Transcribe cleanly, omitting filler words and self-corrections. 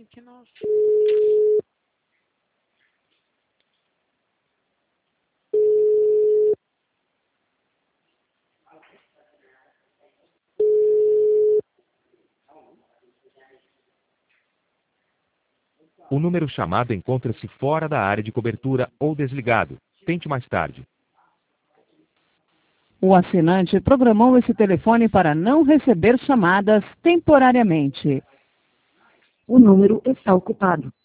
que não... O número chamado encontra-se fora da área de cobertura ou desligado. Tente mais tarde. O assinante programou esse telefone para não receber chamadas temporariamente. O número está ocupado.